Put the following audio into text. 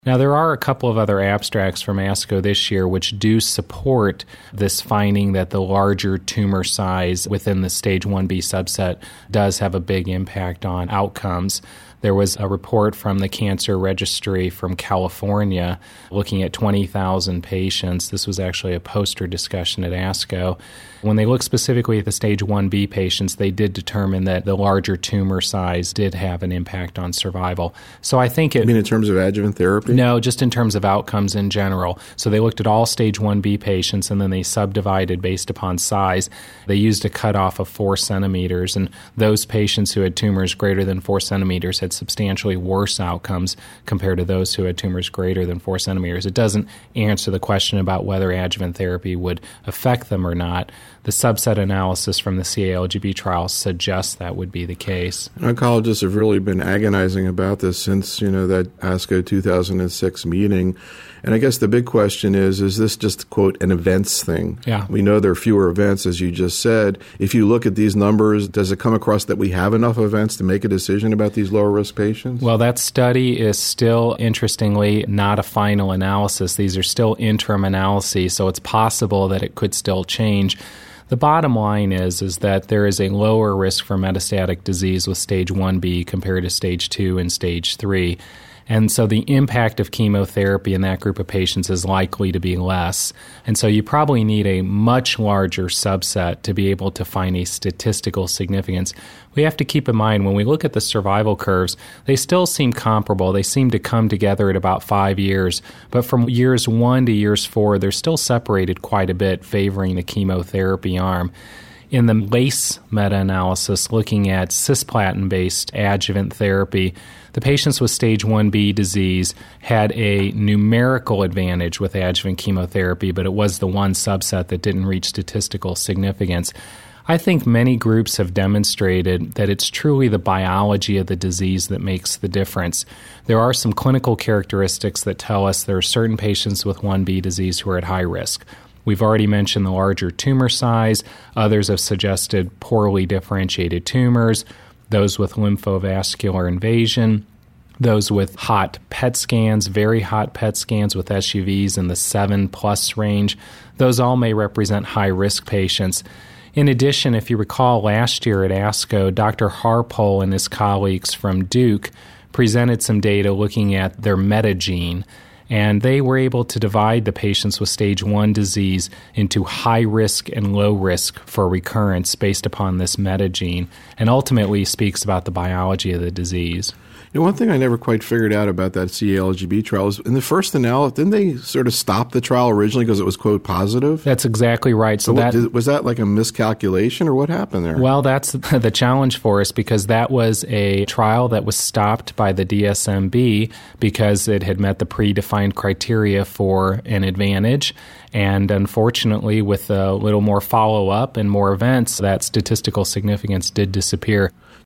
Now, there are a couple of other abstracts from ASCO this year which do support this finding that the larger tumor size within the stage 1B subset does have a big impact on outcomes. There was a report from the Cancer Registry from California looking at 20,000 patients. This was actually a poster discussion at ASCO. When they looked specifically at the stage 1B patients, they did determine that the larger tumor size did have an impact on survival. So I think You mean in terms of adjuvant therapy? No, just in terms of outcomes in general. So they looked at all stage 1B patients and then they subdivided based upon size. They used a cutoff of 4 centimeters, and those patients who had tumors greater than 4 centimeters had substantially worse outcomes compared to those who had tumors greater than 4 centimeters. It doesn't answer the question about whether adjuvant therapy would affect them or not. The subset analysis from the CALGB trial suggests that would be the case. Oncologists have really been agonizing about this since, that ASCO 2006 meeting. And I guess the big question is this just, quote, an events thing? Yeah. We know there are fewer events, as you just said. If you look at these numbers, does it come across that we have enough events to make a decision about these lower-risk patients? Well, that study is still, interestingly, not a final analysis. These are still interim analyses, so it's possible that it could still change. The bottom line is that there is a lower risk for metastatic disease with stage 1B compared to stage 2 and stage 3. And so the impact of chemotherapy in that group of patients is likely to be less. And so you probably need a much larger subset to be able to find a statistical significance. We have to keep in mind when we look at the survival curves, they still seem comparable. They seem to come together at about 5 years. But from years 1 to years 4, they're still separated quite a bit, favoring the chemotherapy arm. In the LACE meta-analysis looking at cisplatin-based adjuvant therapy, the patients with stage 1B disease had a numerical advantage with adjuvant chemotherapy, but it was the one subset that didn't reach statistical significance. I think many groups have demonstrated that it's truly the biology of the disease that makes the difference. There are some clinical characteristics that tell us there are certain patients with 1B disease who are at high risk. We've already mentioned the larger tumor size. Others have suggested poorly differentiated tumors, those with lymphovascular invasion, those with hot PET scans, very hot PET scans with SUVs in the 7+ range. Those all may represent high-risk patients. In addition, if you recall last year at ASCO, Dr. Harpole and his colleagues from Duke presented some data looking at their metagene, and they were able to divide the patients with stage 1 disease into high risk and low risk for recurrence based upon this metagene, and ultimately speaks about the biology of the disease. One thing I never quite figured out about that CALGB trial is in the first analysis, didn't they sort of stop the trial originally because it was, quote, positive? That's exactly right. So was that like a miscalculation or what happened there? Well, that's the challenge for us because that was a trial that was stopped by the DSMB because it had met the predefined criteria for an advantage. And unfortunately, with a little more follow-up and more events, that statistical significance did disappear.